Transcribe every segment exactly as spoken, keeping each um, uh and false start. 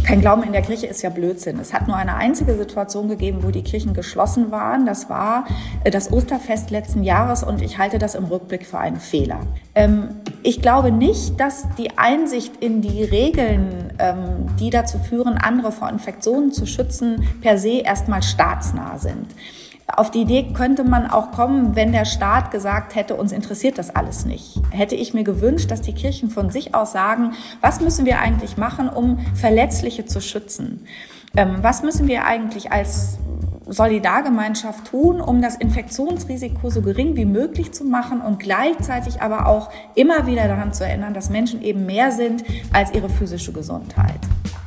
Kein Glauben in der Kirche ist ja Blödsinn. Es hat nur eine einzige Situation gegeben, wo die Kirchen geschlossen waren. Das war das Osterfest letzten Jahres und ich halte das im Rückblick für einen Fehler. Ähm, ich glaube nicht, dass die Einsicht in die Regeln, ähm, die dazu führen, andere vor Infektionen zu schützen, per se erstmal staatsnah sind. Auf die Idee könnte man auch kommen, wenn der Staat gesagt hätte, uns interessiert das alles nicht. Hätte ich mir gewünscht, dass die Kirchen von sich aus sagen, was müssen wir eigentlich machen, um Verletzliche zu schützen? Ähm, was müssen wir eigentlich als Solidargemeinschaft tun, um das Infektionsrisiko so gering wie möglich zu machen und gleichzeitig aber auch immer wieder daran zu erinnern, dass Menschen eben mehr sind als ihre physische Gesundheit.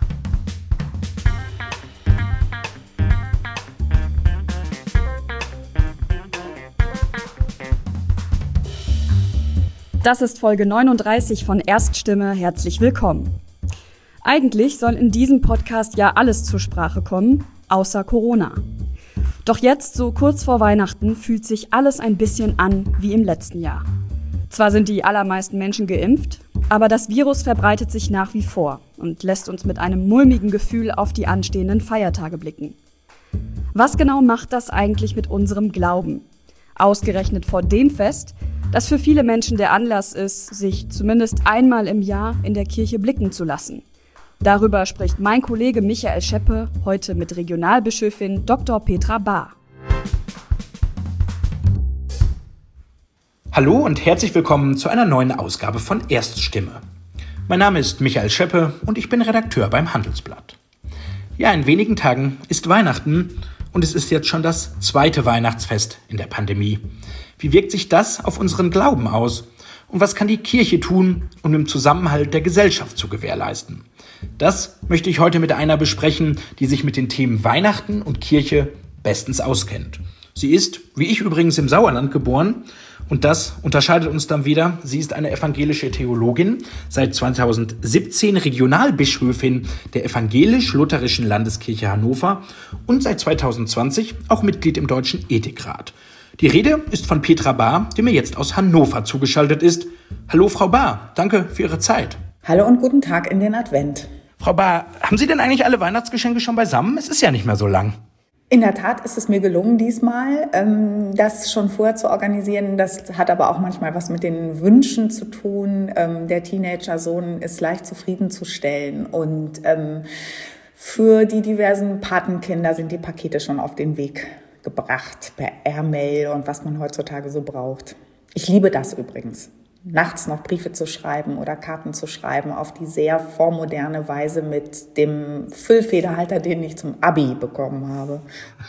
Das ist Folge neununddreißig von Erststimme. Herzlich willkommen. Eigentlich soll in diesem Podcast ja alles zur Sprache kommen, außer Corona. Doch jetzt, so kurz vor Weihnachten, fühlt sich alles ein bisschen an wie im letzten Jahr. Zwar sind die allermeisten Menschen geimpft, aber das Virus verbreitet sich nach wie vor und lässt uns mit einem mulmigen Gefühl auf die anstehenden Feiertage blicken. Was genau macht das eigentlich mit unserem Glauben? Ausgerechnet vor dem Fest, das für viele Menschen der Anlass ist, sich zumindest einmal im Jahr in der Kirche blicken zu lassen. Darüber spricht mein Kollege Michael Scheppe heute mit Regionalbischöfin Doktor Petra Bahr. Hallo und herzlich willkommen zu einer neuen Ausgabe von Erststimme. Mein Name ist Michael Scheppe und ich bin Redakteur beim Handelsblatt. Ja, in wenigen Tagen ist Weihnachten und es ist jetzt schon das zweite Weihnachtsfest in der Pandemie. Wie wirkt sich das auf unseren Glauben aus? Und was kann die Kirche tun, um den Zusammenhalt der Gesellschaft zu gewährleisten? Das möchte ich heute mit einer besprechen, die sich mit den Themen Weihnachten und Kirche bestens auskennt. Sie ist, wie ich übrigens, im Sauerland geboren. Und das unterscheidet uns dann wieder. Sie ist eine evangelische Theologin, seit zweitausendsiebzehn Regionalbischöfin der evangelisch-lutherischen Landeskirche Hannover und seit zweitausendzwanzig auch Mitglied im Deutschen Ethikrat. Die Rede ist von Petra Bahr, die mir jetzt aus Hannover zugeschaltet ist. Hallo Frau Bahr, danke für Ihre Zeit. Hallo und guten Tag in den Advent. Frau Bahr, haben Sie denn eigentlich alle Weihnachtsgeschenke schon beisammen? Es ist ja nicht mehr so lang. In der Tat ist es mir gelungen diesmal, das schon vorher zu organisieren. Das hat aber auch manchmal was mit den Wünschen zu tun. Der Teenager-Sohn ist leicht zufriedenzustellen und für die diversen Patenkinder sind die Pakete schon auf den Weg gebracht per Airmail und was man heutzutage so braucht. Ich liebe das übrigens, nachts noch Briefe zu schreiben oder Karten zu schreiben auf die sehr vormoderne Weise mit dem Füllfederhalter, den ich zum Abi bekommen habe.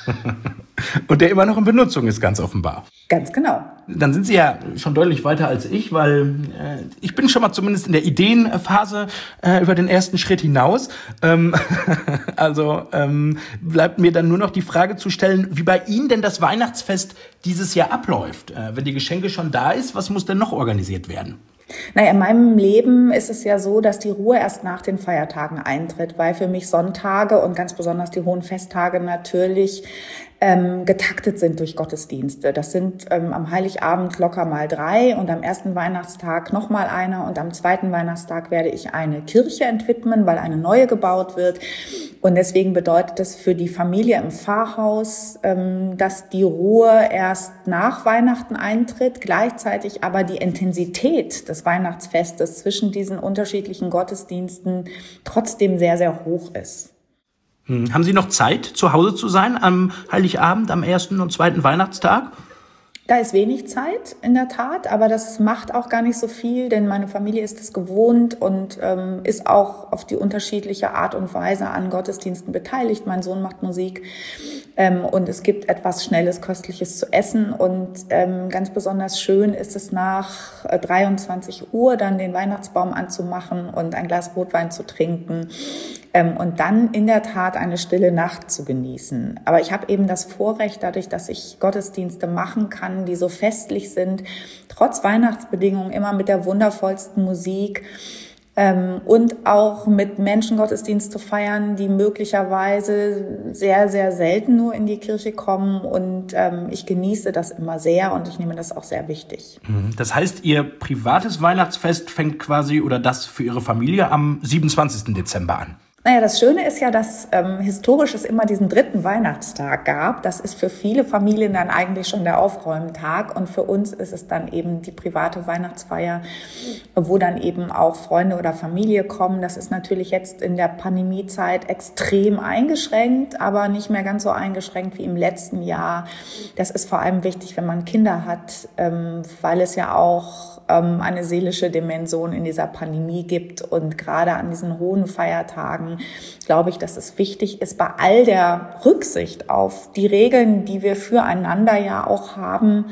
Und der immer noch in Benutzung ist, ganz offenbar. Ganz genau. Dann sind Sie ja schon deutlich weiter als ich, weil äh, ich bin schon mal zumindest in der Ideenphase äh, über den ersten Schritt hinaus. Ähm, also ähm, bleibt mir dann nur noch die Frage zu stellen, wie bei Ihnen denn das Weihnachtsfest dieses Jahr abläuft. Äh, wenn die Geschenke schon da ist, was muss denn noch organisiert werden? Naja, in meinem Leben ist es ja so, dass die Ruhe erst nach den Feiertagen eintritt, weil für mich Sonntage und ganz besonders die hohen Festtage natürlich ähm, getaktet sind durch Gottesdienste. Das sind ähm, am Heiligabend locker mal drei und am ersten Weihnachtstag noch mal einer und am zweiten Weihnachtstag werde ich eine Kirche entwidmen, weil eine neue gebaut wird. Und deswegen bedeutet es für die Familie im Pfarrhaus, ähm, dass die Ruhe erst nach Weihnachten eintritt, gleichzeitig aber die Intensität des Weihnachtsfestes zwischen diesen unterschiedlichen Gottesdiensten trotzdem sehr, sehr hoch ist. Hm. Haben Sie noch Zeit, zu Hause zu sein am Heiligabend, am ersten und zweiten Weihnachtstag? Da ist wenig Zeit, in der Tat, aber das macht auch gar nicht so viel, denn meine Familie ist es gewohnt und ähm, ist auch auf die unterschiedliche Art und Weise an Gottesdiensten beteiligt. Mein Sohn macht Musik ähm, und es gibt etwas Schnelles, Köstliches zu essen und ähm, ganz besonders schön ist es nach äh, dreiundzwanzig Uhr dann den Weihnachtsbaum anzumachen und ein Glas Rotwein zu trinken. Ähm, und dann in der Tat eine stille Nacht zu genießen. Aber ich habe eben das Vorrecht, dadurch, dass ich Gottesdienste machen kann, die so festlich sind, trotz Weihnachtsbedingungen immer mit der wundervollsten Musik ähm, und auch mit Menschen Gottesdienst zu feiern, die möglicherweise sehr, sehr selten nur in die Kirche kommen. Und ähm, ich genieße das immer sehr und ich nehme das auch sehr wichtig. Das heißt, Ihr privates Weihnachtsfest fängt quasi oder das für Ihre Familie am siebenundzwanzigsten Dezember an? Naja, das Schöne ist ja, dass ähm, historisch es immer diesen dritten Weihnachtstag gab. Das ist für viele Familien dann eigentlich schon der Aufräumtag. Und für uns ist es dann eben die private Weihnachtsfeier, wo dann eben auch Freunde oder Familie kommen. Das ist natürlich jetzt in der Pandemiezeit extrem eingeschränkt, aber nicht mehr ganz so eingeschränkt wie im letzten Jahr. Das ist vor allem wichtig, wenn man Kinder hat, ähm, weil es ja auch eine seelische Dimension in dieser Pandemie gibt. Und gerade an diesen hohen Feiertagen glaube ich, dass es wichtig ist, bei all der Rücksicht auf die Regeln, die wir füreinander ja auch haben,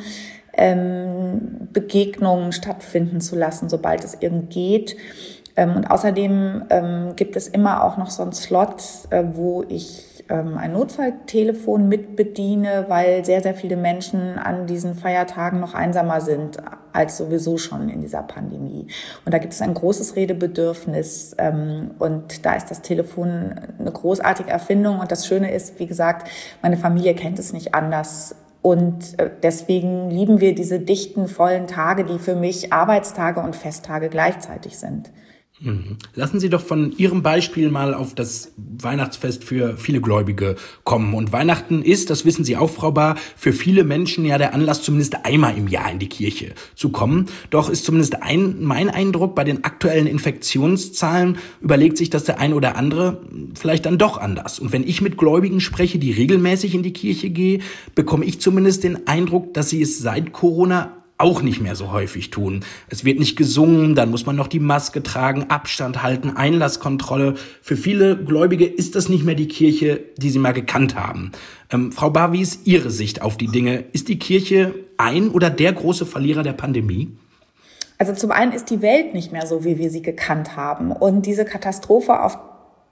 ähm, Begegnungen stattfinden zu lassen, sobald es irgend geht. Ähm, und außerdem ähm, gibt es immer auch noch so einen Slot, äh, wo ich ein Notfalltelefon mitbediene, weil sehr, sehr viele Menschen an diesen Feiertagen noch einsamer sind als sowieso schon in dieser Pandemie. Und da gibt es ein großes Redebedürfnis und da ist das Telefon eine großartige Erfindung. Und das Schöne ist, wie gesagt, meine Familie kennt es nicht anders. Und deswegen lieben wir diese dichten, vollen Tage, die für mich Arbeitstage und Festtage gleichzeitig sind. Lassen Sie doch von Ihrem Beispiel mal auf das Weihnachtsfest für viele Gläubige kommen. Und Weihnachten ist, das wissen Sie auch, Frau Bahr, für viele Menschen ja der Anlass, zumindest einmal im Jahr in die Kirche zu kommen. Doch ist zumindest ein, mein Eindruck, bei den aktuellen Infektionszahlen überlegt sich das der ein oder andere vielleicht dann doch anders. Und wenn ich mit Gläubigen spreche, die regelmäßig in die Kirche gehen, bekomme ich zumindest den Eindruck, dass sie es seit Corona auch nicht mehr so häufig tun. Es wird nicht gesungen, dann muss man noch die Maske tragen, Abstand halten, Einlasskontrolle. Für viele Gläubige ist das nicht mehr die Kirche, die sie mal gekannt haben. Ähm, Frau Bahr, wie ist Ihre Sicht auf die Dinge? Ist die Kirche ein oder der große Verlierer der Pandemie? Also zum einen ist die Welt nicht mehr so, wie wir sie gekannt haben. Und diese Katastrophe auf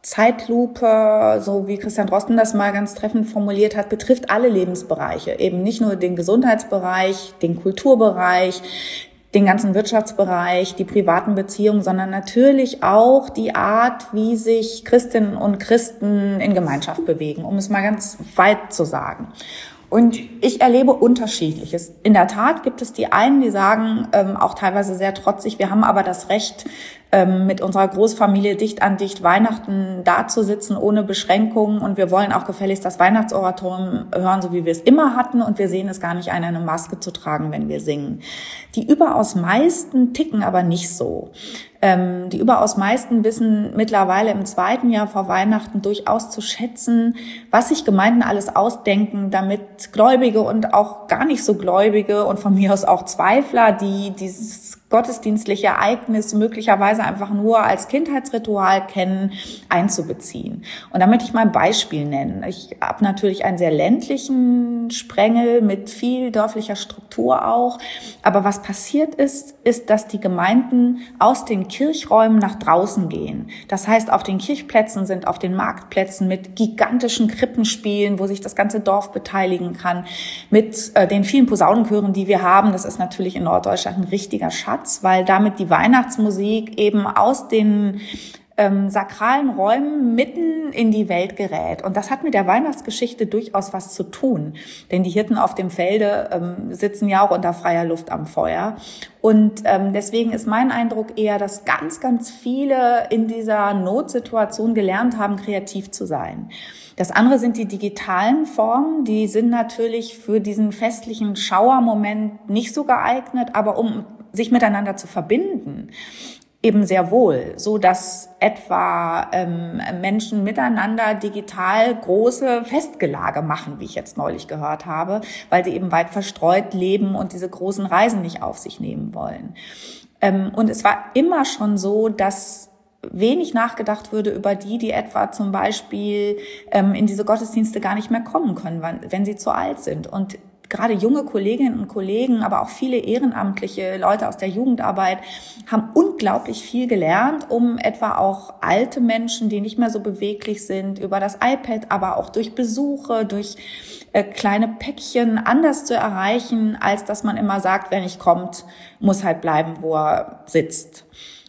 Zeitlupe, so wie Christian Drosten das mal ganz treffend formuliert hat, betrifft alle Lebensbereiche. Eben nicht nur den Gesundheitsbereich, den Kulturbereich, den ganzen Wirtschaftsbereich, die privaten Beziehungen, sondern natürlich auch die Art, wie sich Christinnen und Christen in Gemeinschaft bewegen, um es mal ganz weit zu sagen. Und ich erlebe Unterschiedliches. In der Tat gibt es die einen, die sagen, ähm, auch teilweise sehr trotzig, wir haben aber das Recht, ähm, mit unserer Großfamilie dicht an dicht Weihnachten dazusitzen, ohne Beschränkungen. Und wir wollen auch gefälligst das Weihnachtsoratorium hören, so wie wir es immer hatten. Und wir sehen es gar nicht ein, eine Maske zu tragen, wenn wir singen. Die überaus meisten ticken aber nicht so. Ähm, die überaus meisten wissen mittlerweile im zweiten Jahr vor Weihnachten durchaus zu schätzen, was sich Gemeinden alles ausdenken, damit Gläubige und auch gar nicht so Gläubige und von mir aus auch Zweifler, die dieses gottesdienstliche Ereignis möglicherweise einfach nur als Kindheitsritual kennen, einzubeziehen. Und da möchte ich mal ein Beispiel nennen. Ich habe natürlich einen sehr ländlichen Sprengel mit viel dörflicher Struktur auch. Aber was passiert ist, ist, dass die Gemeinden aus den Kirchräumen nach draußen gehen. Das heißt, auf den Kirchplätzen sind, auf den Marktplätzen mit gigantischen Krippenspielen, wo sich das ganze Dorf beteiligen kann, mit äh, den vielen Posaunenchören, die wir haben. Das ist natürlich in Norddeutschland ein richtiger Schatz, weil damit die Weihnachtsmusik eben aus den ähm, sakralen Räumen mitten in die Welt gerät. Und das hat mit der Weihnachtsgeschichte durchaus was zu tun. Denn die Hirten auf dem Felde ähm, sitzen ja auch unter freier Luft am Feuer. Und ähm, deswegen ist mein Eindruck eher, dass ganz, ganz viele in dieser Notsituation gelernt haben, kreativ zu sein. Das andere sind die digitalen Formen. Die sind natürlich für diesen festlichen Schauermoment nicht so geeignet, aber um sich miteinander zu verbinden, eben sehr wohl, so dass etwa ähm, Menschen miteinander digital große Festgelage machen, wie ich jetzt neulich gehört habe, weil sie eben weit verstreut leben und diese großen Reisen nicht auf sich nehmen wollen. Ähm, und es war immer schon so, dass wenig nachgedacht würde über die, die etwa zum Beispiel ähm, in diese Gottesdienste gar nicht mehr kommen können, wenn, wenn sie zu alt sind. Und gerade junge Kolleginnen und Kollegen, aber auch viele ehrenamtliche Leute aus der Jugendarbeit haben unglaublich viel gelernt, um etwa auch alte Menschen, die nicht mehr so beweglich sind, über das iPad, aber auch durch Besuche, durch äh, kleine Päckchen anders zu erreichen, als dass man immer sagt, wer nicht kommt, muss halt bleiben, wo er sitzt.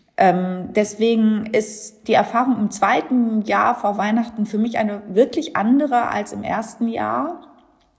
Ähm, deswegen ist die Erfahrung im zweiten Jahr vor Weihnachten für mich eine wirklich andere als im ersten Jahr.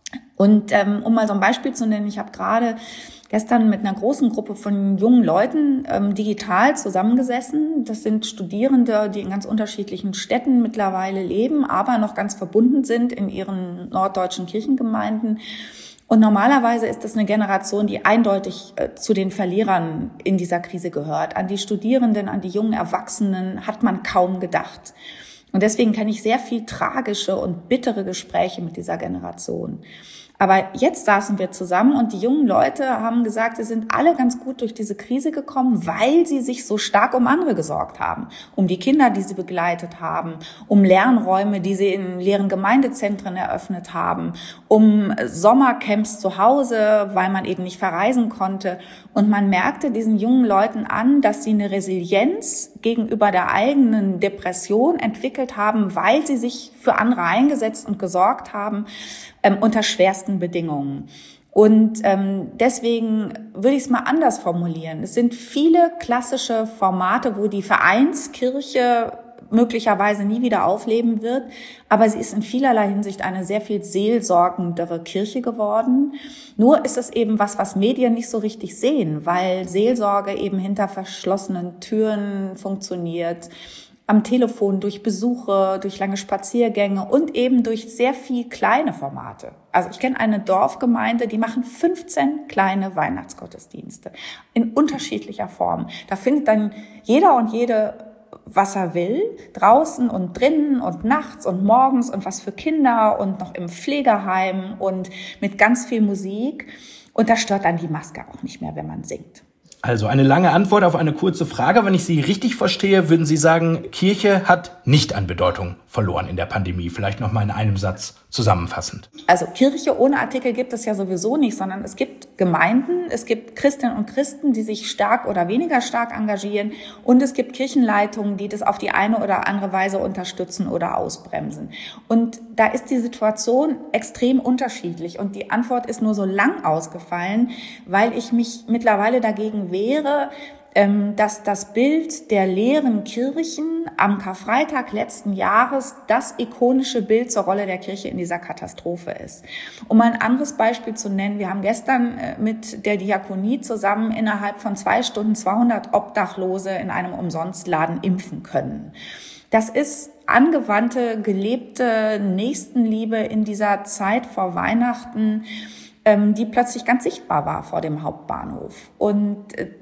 Und ähm, um mal so ein Beispiel zu nennen, ich habe gerade gestern mit einer großen Gruppe von jungen Leuten ähm, digital zusammengesessen. Das sind Studierende, die in ganz unterschiedlichen Städten mittlerweile leben, aber noch ganz verbunden sind in ihren norddeutschen Kirchengemeinden. Und normalerweise ist das eine Generation, die eindeutig äh, zu den Verlierern in dieser Krise gehört. An die Studierenden, an die jungen Erwachsenen hat man kaum gedacht. Und deswegen kenne ich sehr viel tragische und bittere Gespräche mit dieser Generation. Aber jetzt saßen wir zusammen und die jungen Leute haben gesagt, sie sind alle ganz gut durch diese Krise gekommen, weil sie sich so stark um andere gesorgt haben. Um die Kinder, die sie begleitet haben, um Lernräume, die sie in leeren Gemeindezentren eröffnet haben, um Sommercamps zu Hause, weil man eben nicht verreisen konnte. Und man merkte diesen jungen Leuten an, dass sie eine Resilienz gegenüber der eigenen Depression entwickelt haben, weil sie sich für andere eingesetzt und gesorgt haben, ähm, unter schwersten Bedingungen. Und ähm, deswegen würde ich es mal anders formulieren. Es sind viele klassische Formate, wo die Vereinskirche möglicherweise nie wieder aufleben wird, aber sie ist in vielerlei Hinsicht eine sehr viel seelsorgendere Kirche geworden. Nur ist es eben was, was Medien nicht so richtig sehen, weil Seelsorge eben hinter verschlossenen Türen funktioniert, am Telefon, durch Besuche, durch lange Spaziergänge und eben durch sehr viel kleine Formate. Also ich kenne eine Dorfgemeinde, die machen fünfzehn kleine Weihnachtsgottesdienste in unterschiedlicher Form. Da findet dann jeder und jede, was er will, draußen und drinnen und nachts und morgens und was für Kinder und noch im Pflegeheim und mit ganz viel Musik. Und da stört dann die Maske auch nicht mehr, wenn man singt. Also eine lange Antwort auf eine kurze Frage. Wenn ich Sie richtig verstehe, würden Sie sagen, Kirche hat nicht an Bedeutung verloren in der Pandemie. Vielleicht noch mal in einem Satz zusammenfassend. Also Kirche ohne Artikel gibt es ja sowieso nicht, sondern es gibt Gemeinden, es gibt Christinnen und Christen, die sich stark oder weniger stark engagieren und es gibt Kirchenleitungen, die das auf die eine oder andere Weise unterstützen oder ausbremsen. Und da ist die Situation extrem unterschiedlich und die Antwort ist nur so lang ausgefallen, weil ich mich mittlerweile dagegen wehre, dass das Bild der leeren Kirchen am Karfreitag letzten Jahres das ikonische Bild zur Rolle der Kirche in dieser Katastrophe ist. Um mal ein anderes Beispiel zu nennen, wir haben gestern mit der Diakonie zusammen innerhalb von zwei Stunden zweihundert Obdachlose in einem Umsonstladen impfen können. Das ist angewandte, gelebte Nächstenliebe in dieser Zeit vor Weihnachten, die plötzlich ganz sichtbar war vor dem Hauptbahnhof. Und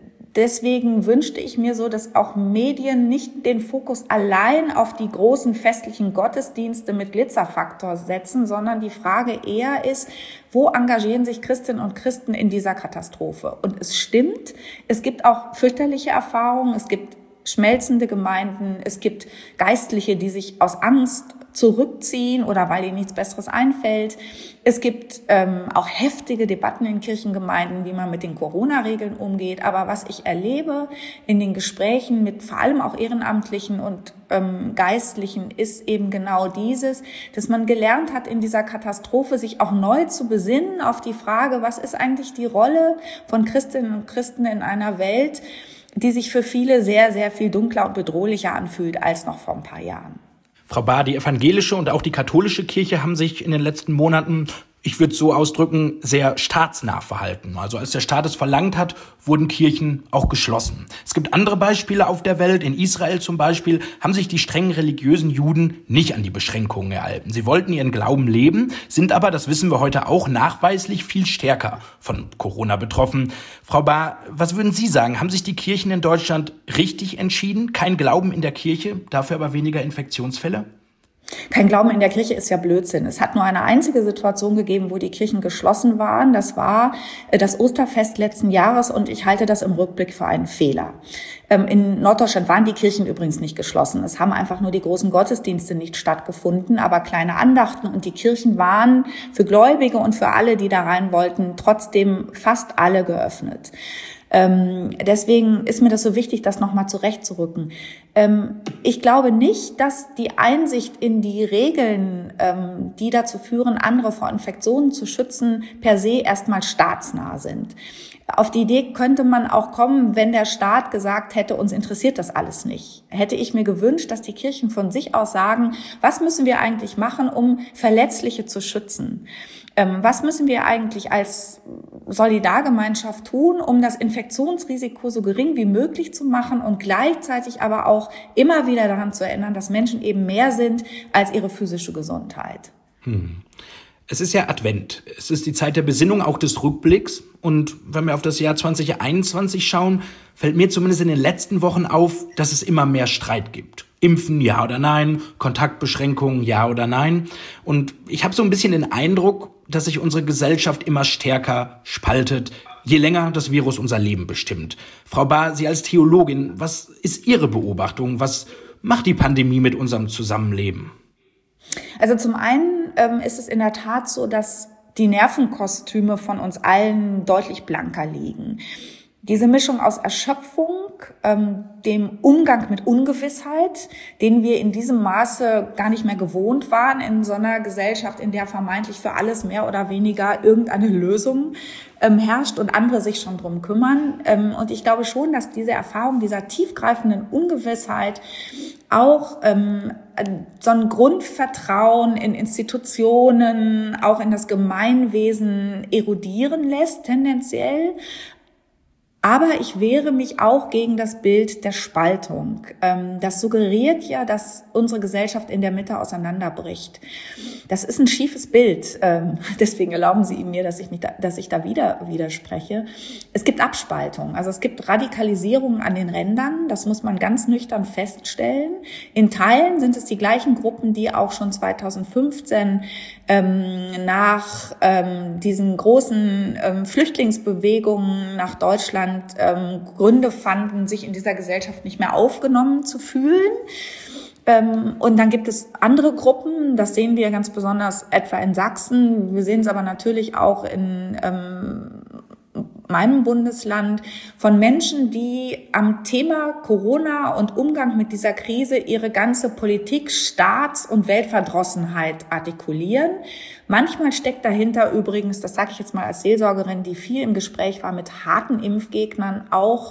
deswegen wünschte ich mir so, dass auch Medien nicht den Fokus allein auf die großen festlichen Gottesdienste mit Glitzerfaktor setzen, sondern die Frage eher ist, wo engagieren sich Christinnen und Christen in dieser Katastrophe? Und es stimmt, es gibt auch fürchterliche Erfahrungen, es gibt schmelzende Gemeinden, es gibt Geistliche, die sich aus Angst zurückziehen oder weil ihnen nichts Besseres einfällt. Es gibt ähm, auch heftige Debatten in Kirchengemeinden, wie man mit den Corona-Regeln umgeht. Aber was ich erlebe in den Gesprächen mit vor allem auch Ehrenamtlichen und ähm, Geistlichen, ist eben genau dieses, dass man gelernt hat, in dieser Katastrophe sich auch neu zu besinnen auf die Frage, was ist eigentlich die Rolle von Christinnen und Christen in einer Welt, die sich für viele sehr, sehr viel dunkler und bedrohlicher anfühlt als noch vor ein paar Jahren. Frau Bahr, die evangelische und auch die katholische Kirche haben sich in den letzten Monaten, ich würde es so ausdrücken, sehr staatsnah verhalten. Also als der Staat es verlangt hat, wurden Kirchen auch geschlossen. Es gibt andere Beispiele auf der Welt. In Israel zum Beispiel haben sich die streng religiösen Juden nicht an die Beschränkungen gehalten. Sie wollten ihren Glauben leben, sind aber, das wissen wir heute auch, nachweislich viel stärker von Corona betroffen. Frau Bahr, was würden Sie sagen? Haben sich die Kirchen in Deutschland richtig entschieden? Kein Glauben in der Kirche, dafür aber weniger Infektionsfälle? Kein Glauben in der Kirche ist ja Blödsinn. Es hat nur eine einzige Situation gegeben, wo die Kirchen geschlossen waren. Das war das Osterfest letzten Jahres und ich halte das im Rückblick für einen Fehler. In Norddeutschland waren die Kirchen übrigens nicht geschlossen. Es haben einfach nur die großen Gottesdienste nicht stattgefunden, aber kleine Andachten und die Kirchen waren für Gläubige und für alle, die da rein wollten, trotzdem fast alle geöffnet. Ähm, deswegen ist mir das so wichtig, das nochmal zurechtzurücken. Ähm, ich glaube nicht, dass die Einsicht in die Regeln, ähm, die dazu führen, andere vor Infektionen zu schützen, per se erstmal staatsnah sind. Auf die Idee könnte man auch kommen, wenn der Staat gesagt hätte, uns interessiert das alles nicht. Hätte ich mir gewünscht, dass die Kirchen von sich aus sagen, was müssen wir eigentlich machen, um Verletzliche zu schützen? Ähm, was müssen wir eigentlich als Solidargemeinschaft tun, um das Infektionsrisiko so gering wie möglich zu machen und gleichzeitig aber auch immer wieder daran zu erinnern, dass Menschen eben mehr sind als ihre physische Gesundheit. Hm. Es ist ja Advent. Es ist die Zeit der Besinnung, auch des Rückblicks. Und wenn wir auf das Jahr zwanzig einundzwanzig schauen, fällt mir zumindest in den letzten Wochen auf, dass es immer mehr Streit gibt. Impfen, ja oder nein, Kontaktbeschränkungen, ja oder nein. Und ich habe so ein bisschen den Eindruck, dass sich unsere Gesellschaft immer stärker spaltet, je länger das Virus unser Leben bestimmt. Frau Bahr, Sie als Theologin, was ist Ihre Beobachtung? Was macht die Pandemie mit unserem Zusammenleben? Also zum einen ähm, ist es in der Tat so, dass die Nervenkostüme von uns allen deutlich blanker liegen. Diese Mischung aus Erschöpfung, ähm, dem Umgang mit Ungewissheit, den wir in diesem Maße gar nicht mehr gewohnt waren in so einer Gesellschaft, in der vermeintlich für alles mehr oder weniger irgendeine Lösung ähm, herrscht und andere sich schon drum kümmern. Ähm, und ich glaube schon, dass diese Erfahrung dieser tiefgreifenden Ungewissheit auch ähm, so ein Grundvertrauen in Institutionen, auch in das Gemeinwesen erodieren lässt, tendenziell. Aber ich wehre mich auch gegen das Bild der Spaltung. Das suggeriert ja, dass unsere Gesellschaft in der Mitte auseinanderbricht. Das ist ein schiefes Bild. Deswegen erlauben Sie mir, dass ich mich da, dass ich da wieder widerspreche. Es gibt Abspaltung. Also es gibt Radikalisierung an den Rändern. Das muss man ganz nüchtern feststellen. In Teilen sind es die gleichen Gruppen, die auch schon zweitausendfünfzehn ähm, nach ähm, diesen großen ähm, Flüchtlingsbewegungen nach Deutschland ähm, Gründe fanden, sich in dieser Gesellschaft nicht mehr aufgenommen zu fühlen. Ähm, und dann gibt es andere Gruppen, das sehen wir ganz besonders etwa in Sachsen. Wir sehen es aber natürlich auch in ähm, meinem Bundesland von Menschen, die am Thema Corona und Umgang mit dieser Krise ihre ganze Politik, Staats- und Weltverdrossenheit artikulieren. Manchmal steckt dahinter übrigens, das sage ich jetzt mal als Seelsorgerin, die viel im Gespräch war mit harten Impfgegnern, auch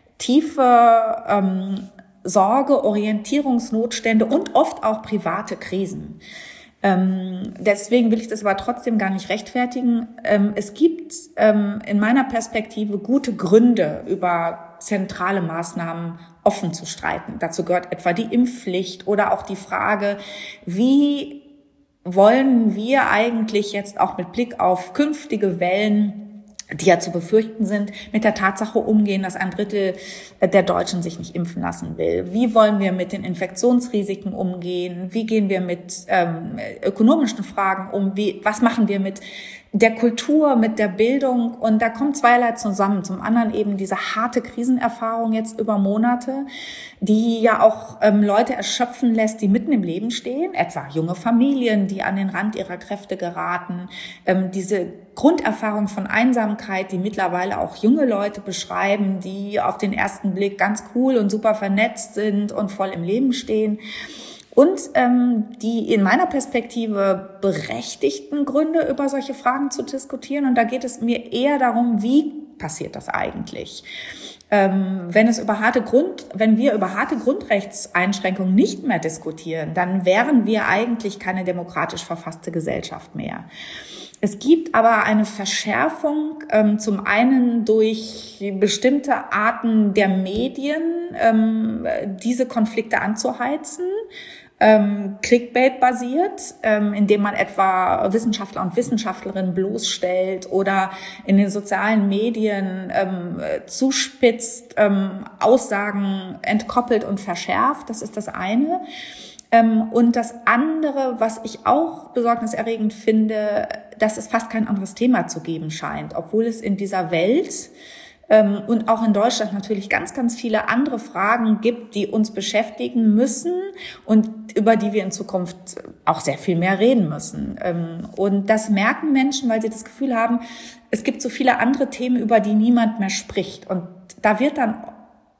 tiefe ähm, Sorge, Orientierungsnotstände und oft auch private Krisen. Ähm, deswegen will ich das aber trotzdem gar nicht rechtfertigen. Ähm, es gibt ähm, in meiner Perspektive gute Gründe, über zentrale Maßnahmen offen zu streiten. Dazu gehört etwa die Impfpflicht oder auch die Frage, wie wollen wir eigentlich jetzt auch mit Blick auf künftige Wellen, die ja zu befürchten sind, mit der Tatsache umgehen, dass ein Drittel der Deutschen sich nicht impfen lassen will. Wie wollen wir mit den Infektionsrisiken umgehen? Wie gehen wir mit ähm, ökonomischen Fragen um? Wie, was machen wir mit der Kultur, mit der Bildung? Und da kommt zweierlei zusammen. Zum anderen eben diese harte Krisenerfahrung jetzt über Monate, die ja auch ähm, Leute erschöpfen lässt, die mitten im Leben stehen, etwa junge Familien, die an den Rand ihrer Kräfte geraten, ähm, diese Grunderfahrung von Einsamkeit, die mittlerweile auch junge Leute beschreiben, die auf den ersten Blick ganz cool und super vernetzt sind und voll im Leben stehen. Und ähm, die in meiner Perspektive berechtigten Gründe, über solche Fragen zu diskutieren. Und da geht es mir eher darum, wie passiert das eigentlich? Ähm, wenn es über harte Grund, wenn wir über harte Grundrechtseinschränkungen nicht mehr diskutieren, dann wären wir eigentlich keine demokratisch verfasste Gesellschaft mehr. Es gibt aber eine Verschärfung, ähm, zum einen durch bestimmte Arten der Medien, ähm, diese Konflikte anzuheizen, ähm, Clickbait-basiert, ähm, indem man etwa Wissenschaftler und Wissenschaftlerinnen bloßstellt oder in den sozialen Medien ähm, zuspitzt, ähm, Aussagen entkoppelt und verschärft. Das ist das eine. Ähm, und das andere, was ich auch besorgniserregend finde, dass es fast kein anderes Thema zu geben scheint, obwohl es in dieser Welt ähm, und auch in Deutschland natürlich ganz, ganz viele andere Fragen gibt, die uns beschäftigen müssen und über die wir in Zukunft auch sehr viel mehr reden müssen. Ähm, und das merken Menschen, weil sie das Gefühl haben, es gibt so viele andere Themen, über die niemand mehr spricht. Und da wird dann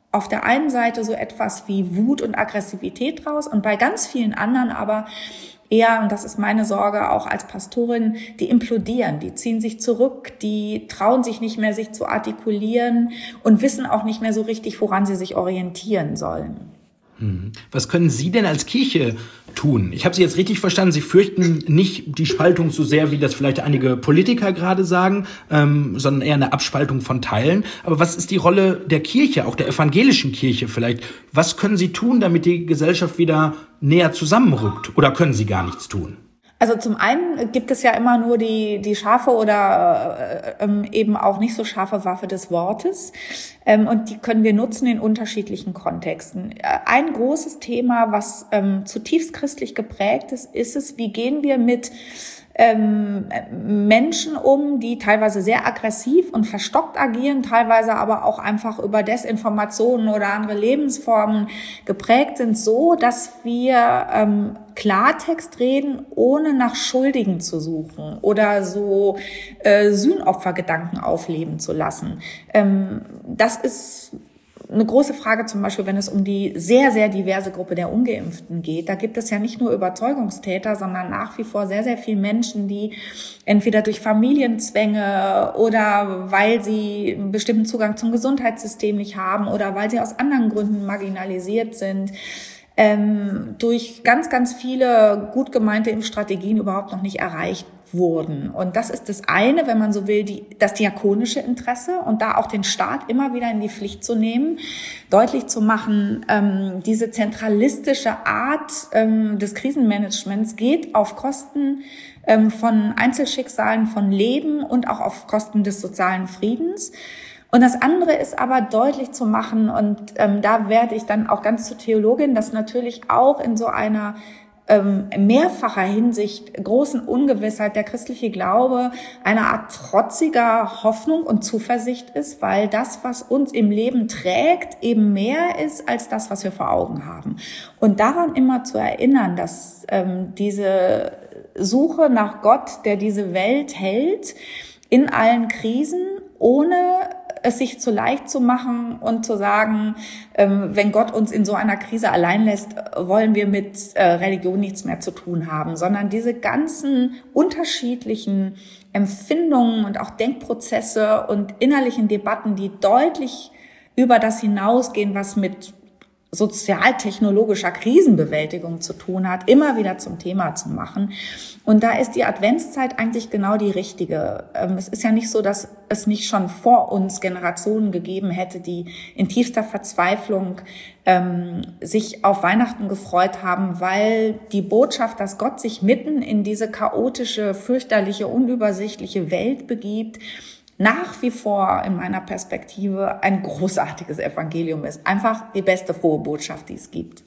auf der einen Seite so etwas wie Wut und Aggressivität raus und bei ganz vielen anderen aber eher, und das ist meine Sorge auch als Pastorin, die implodieren, die ziehen sich zurück, die trauen sich nicht mehr, sich zu artikulieren und wissen auch nicht mehr so richtig, woran sie sich orientieren sollen. Was können Sie denn als Kirche tun? Ich habe Sie jetzt richtig verstanden, Sie fürchten nicht die Spaltung so sehr, wie das vielleicht einige Politiker gerade sagen, ähm, sondern eher eine Abspaltung von Teilen. Aber was ist die Rolle der Kirche, auch der evangelischen Kirche vielleicht? Was können Sie tun, damit die Gesellschaft wieder näher zusammenrückt? Oder können Sie gar nichts tun? Also zum einen gibt es ja immer nur die die scharfe oder äh, ähm, eben auch nicht so scharfe Waffe des Wortes, ähm, und die können wir nutzen in unterschiedlichen Kontexten. Ein großes Thema, was ähm, zutiefst christlich geprägt ist, ist es, wie gehen wir mit ähm, Menschen um, die teilweise sehr aggressiv und verstockt agieren, teilweise aber auch einfach über Desinformationen oder andere Lebensformen geprägt sind, so dass wir ähm, Klartext reden, ohne nach Schuldigen zu suchen oder so äh, Sühnopfergedanken aufleben zu lassen. Ähm, das ist eine große Frage zum Beispiel, wenn es um die sehr, sehr diverse Gruppe der Ungeimpften geht. Da gibt es ja nicht nur Überzeugungstäter, sondern nach wie vor sehr, sehr viele Menschen, die entweder durch Familienzwänge oder weil sie einen bestimmten Zugang zum Gesundheitssystem nicht haben oder weil sie aus anderen Gründen marginalisiert sind, ähm, durch ganz, ganz viele gut gemeinte Impfstrategien überhaupt noch nicht erreicht wurden. Und das ist das eine, wenn man so will, die, das diakonische Interesse und da auch den Staat immer wieder in die Pflicht zu nehmen, deutlich zu machen, ähm, diese zentralistische Art ähm, des Krisenmanagements geht auf Kosten ähm, von Einzelschicksalen, von Leben und auch auf Kosten des sozialen Friedens. Und das andere ist aber deutlich zu machen, und ähm, da werde ich dann auch ganz zur Theologin, dass natürlich auch in so einer ähm, mehrfacher Hinsicht großen Ungewissheit der christliche Glaube eine Art trotziger Hoffnung und Zuversicht ist, weil das, was uns im Leben trägt, eben mehr ist als das, was wir vor Augen haben. Und daran immer zu erinnern, dass ähm, diese Suche nach Gott, der diese Welt hält, in allen Krisen, ohne es sich zu leicht zu machen und zu sagen, ähm, wenn Gott uns in so einer Krise allein lässt, wollen wir mit äh, Religion nichts mehr zu tun haben, sondern diese ganzen unterschiedlichen Empfindungen und auch Denkprozesse und innerlichen Debatten, die deutlich über das hinausgehen, was mit sozialtechnologischer Krisenbewältigung zu tun hat, immer wieder zum Thema zu machen. Und da ist die Adventszeit eigentlich genau die richtige. Es ist ja nicht so, dass es nicht schon vor uns Generationen gegeben hätte, die in tiefster Verzweiflung ähm, sich auf Weihnachten gefreut haben, weil die Botschaft, dass Gott sich mitten in diese chaotische, fürchterliche, unübersichtliche Welt begibt, nach wie vor in meiner Perspektive ein großartiges Evangelium ist. Einfach die beste frohe Botschaft, die es gibt.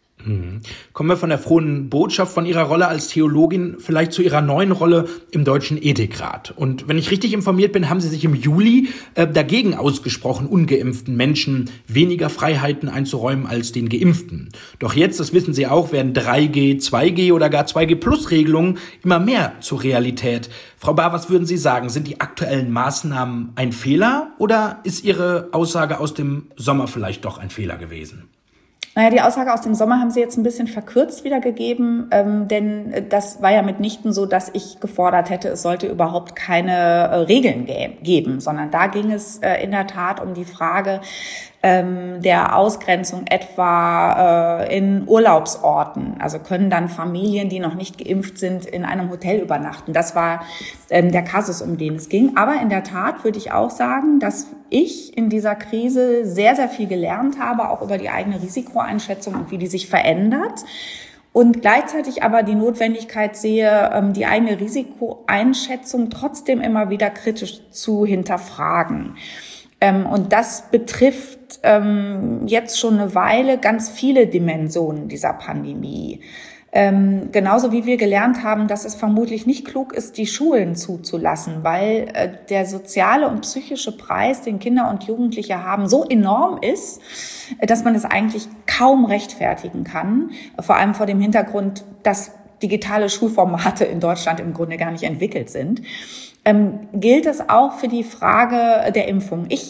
Kommen wir von der frohen Botschaft, von Ihrer Rolle als Theologin vielleicht zu Ihrer neuen Rolle im Deutschen Ethikrat. Und wenn ich richtig informiert bin, haben Sie sich im Juli äh, dagegen ausgesprochen, ungeimpften Menschen weniger Freiheiten einzuräumen als den Geimpften. Doch jetzt, das wissen Sie auch, werden drei G, zwei G oder gar zwei G Plus Regelungen immer mehr zur Realität. Frau Bahr, was würden Sie sagen? Sind die aktuellen Maßnahmen ein Fehler oder ist Ihre Aussage aus dem Sommer vielleicht doch ein Fehler gewesen? Naja, die Aussage aus dem Sommer haben Sie jetzt ein bisschen verkürzt wiedergegeben, ähm, denn das war ja mitnichten so, dass ich gefordert hätte, es sollte überhaupt keine äh, Regeln ge- geben, sondern da ging es äh, in der Tat um die Frage ähm, der Ausgrenzung etwa äh, in Urlaubsorten. Also können dann Familien, die noch nicht geimpft sind, in einem Hotel übernachten. Das war ähm, der Kasus, um den es ging. Aber in der Tat würde ich auch sagen, dass ich in dieser Krise sehr, sehr viel gelernt habe, auch über die eigene Risikoeinschätzung und wie die sich verändert. Und gleichzeitig aber die Notwendigkeit sehe, die eigene Risikoeinschätzung trotzdem immer wieder kritisch zu hinterfragen. Und das betrifft jetzt schon eine Weile ganz viele Dimensionen dieser Pandemie. Ähm, genauso wie wir gelernt haben, dass es vermutlich nicht klug ist, die Schulen zuzulassen, weil äh, der soziale und psychische Preis, den Kinder und Jugendliche haben, so enorm ist, äh, dass man es eigentlich kaum rechtfertigen kann. Vor allem vor dem Hintergrund, dass digitale Schulformate in Deutschland im Grunde gar nicht entwickelt sind. Ähm, gilt es auch für die Frage der Impfung. Ich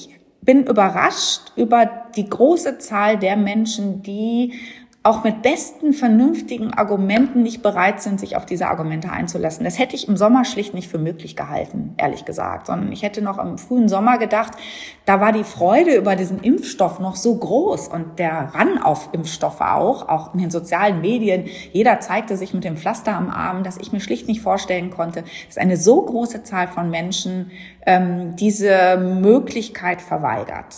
bin überrascht über die große Zahl der Menschen, die auch mit besten, vernünftigen Argumenten nicht bereit sind, sich auf diese Argumente einzulassen. Das hätte ich im Sommer schlicht nicht für möglich gehalten, ehrlich gesagt, sondern ich hätte noch im frühen Sommer gedacht, da war die Freude über diesen Impfstoff noch so groß und der Run auf Impfstoffe auch, auch in den sozialen Medien. Jeder zeigte sich mit dem Pflaster am Arm, dass ich mir schlicht nicht vorstellen konnte, dass eine so große Zahl von Menschen ähm, diese Möglichkeit verweigert.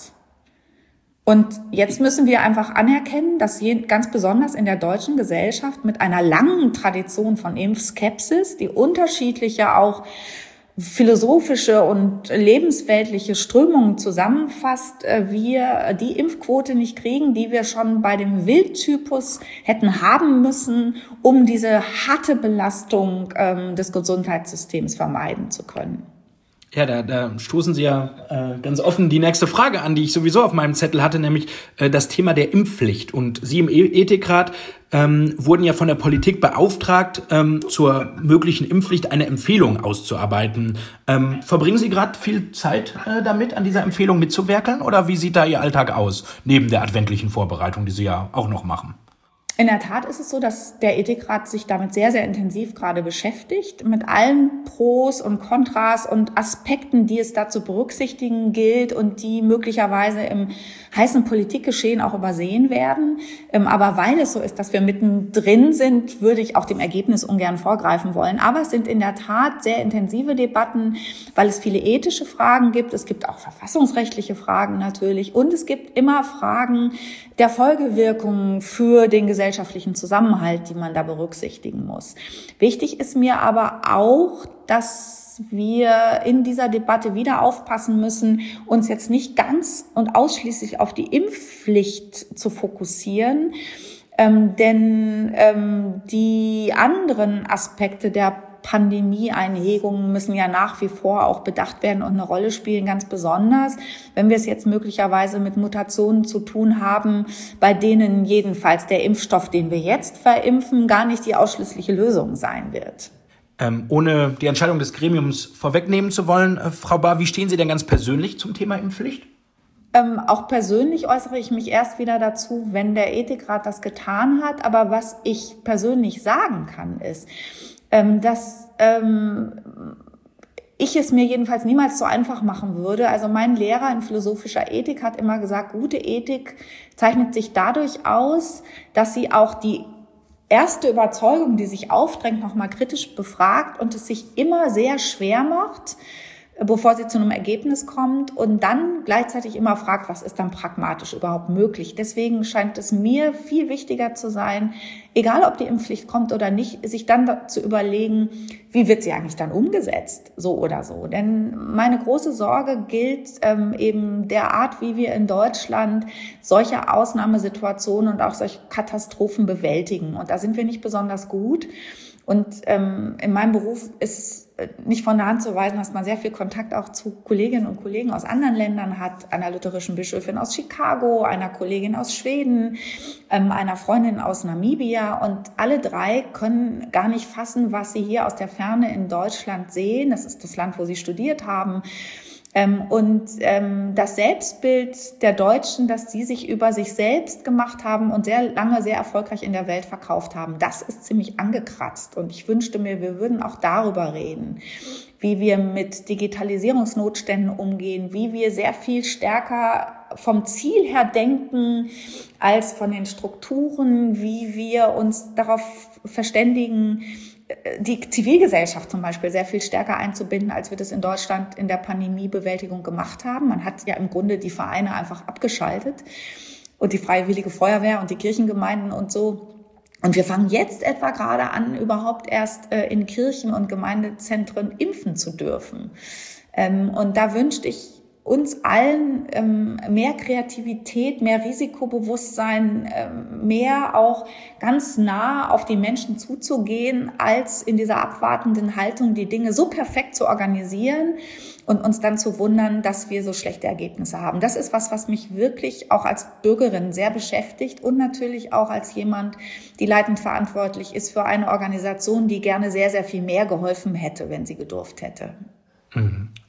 Und jetzt müssen wir einfach anerkennen, dass ganz besonders in der deutschen Gesellschaft mit einer langen Tradition von Impfskepsis, die unterschiedliche auch philosophische und lebensweltliche Strömungen zusammenfasst, wir die Impfquote nicht kriegen, die wir schon bei dem Wildtypus hätten haben müssen, um diese harte Belastung ähm, des Gesundheitssystems vermeiden zu können. Ja, da, da stoßen Sie ja äh, ganz offen die nächste Frage an, die ich sowieso auf meinem Zettel hatte, nämlich äh, das Thema der Impfpflicht. Und Sie im Ethikrat ähm, wurden ja von der Politik beauftragt, ähm, zur möglichen Impfpflicht eine Empfehlung auszuarbeiten. Ähm, verbringen Sie gerade viel Zeit äh, damit, an dieser Empfehlung mitzuwerkeln? Oder wie sieht da Ihr Alltag aus, neben der adventlichen Vorbereitung, die Sie ja auch noch machen? In der Tat ist es so, dass der Ethikrat sich damit sehr, sehr intensiv gerade beschäftigt, mit allen Pros und Kontras und Aspekten, die es da zu berücksichtigen gilt und die möglicherweise im heißen Politikgeschehen auch übersehen werden. Aber weil es so ist, dass wir mittendrin sind, würde ich auch dem Ergebnis ungern vorgreifen wollen. Aber es sind in der Tat sehr intensive Debatten, weil es viele ethische Fragen gibt. Es gibt auch verfassungsrechtliche Fragen natürlich und es gibt immer Fragen der Folgewirkungen für den gesellschaftlichen Zusammenhalt, die man da berücksichtigen muss. Wichtig ist mir aber auch, dass wir in dieser Debatte wieder aufpassen müssen, uns jetzt nicht ganz und ausschließlich auf die Impfpflicht zu fokussieren, ähm, denn ähm, die anderen Aspekte der Pandemie-Einhegungen müssen ja nach wie vor auch bedacht werden und eine Rolle spielen, ganz besonders, wenn wir es jetzt möglicherweise mit Mutationen zu tun haben, bei denen jedenfalls der Impfstoff, den wir jetzt verimpfen, gar nicht die ausschließliche Lösung sein wird. Ähm, ohne die Entscheidung des Gremiums vorwegnehmen zu wollen, äh, Frau Bahr, wie stehen Sie denn ganz persönlich zum Thema Impfpflicht? Ähm, auch persönlich äußere ich mich erst wieder dazu, wenn der Ethikrat das getan hat. Aber was ich persönlich sagen kann, ist, dass ähm, ich es mir jedenfalls niemals so einfach machen würde. Also mein Lehrer in philosophischer Ethik hat immer gesagt, gute Ethik zeichnet sich dadurch aus, dass sie auch die erste Überzeugung, die sich aufdrängt, nochmal kritisch befragt und es sich immer sehr schwer macht, bevor sie zu einem Ergebnis kommt und dann gleichzeitig immer fragt, was ist dann pragmatisch überhaupt möglich. Deswegen scheint es mir viel wichtiger zu sein, egal ob die Impfpflicht kommt oder nicht, sich dann zu überlegen, wie wird sie eigentlich dann umgesetzt, so oder so. Denn meine große Sorge gilt ähm, eben der Art, wie wir in Deutschland solche Ausnahmesituationen und auch solche Katastrophen bewältigen. Und da sind wir nicht besonders gut. Und ähm, in meinem Beruf ist es nicht von der Hand zu weisen, dass man sehr viel Kontakt auch zu Kolleginnen und Kollegen aus anderen Ländern hat, einer lutherischen Bischöfin aus Chicago, einer Kollegin aus Schweden, ähm, einer Freundin aus Namibia. Und alle drei können gar nicht fassen, was sie hier aus der Ferne in Deutschland sehen. Das ist das Land, wo sie studiert haben. Ähm, und ähm, das Selbstbild der Deutschen, das sie sich über sich selbst gemacht haben und sehr lange sehr erfolgreich in der Welt verkauft haben, das ist ziemlich angekratzt. Und ich wünschte mir, wir würden auch darüber reden, wie wir mit Digitalisierungsnotständen umgehen, wie wir sehr viel stärker vom Ziel her denken als von den Strukturen, wie wir uns darauf verständigen, die Zivilgesellschaft zum Beispiel sehr viel stärker einzubinden, als wir das in Deutschland in der Pandemiebewältigung gemacht haben. Man hat ja im Grunde die Vereine einfach abgeschaltet und die Freiwillige Feuerwehr und die Kirchengemeinden und so. Und wir fangen jetzt etwa gerade an, überhaupt erst in Kirchen und Gemeindezentren impfen zu dürfen. Und da wünschte ich uns allen ähm, mehr Kreativität, mehr Risikobewusstsein, ähm, mehr auch ganz nah auf die Menschen zuzugehen, als in dieser abwartenden Haltung die Dinge so perfekt zu organisieren und uns dann zu wundern, dass wir so schlechte Ergebnisse haben. Das ist was, was mich wirklich auch als Bürgerin sehr beschäftigt und natürlich auch als jemand, die leitend verantwortlich ist für eine Organisation, die gerne sehr, sehr viel mehr geholfen hätte, wenn sie gedurft hätte. Mhm.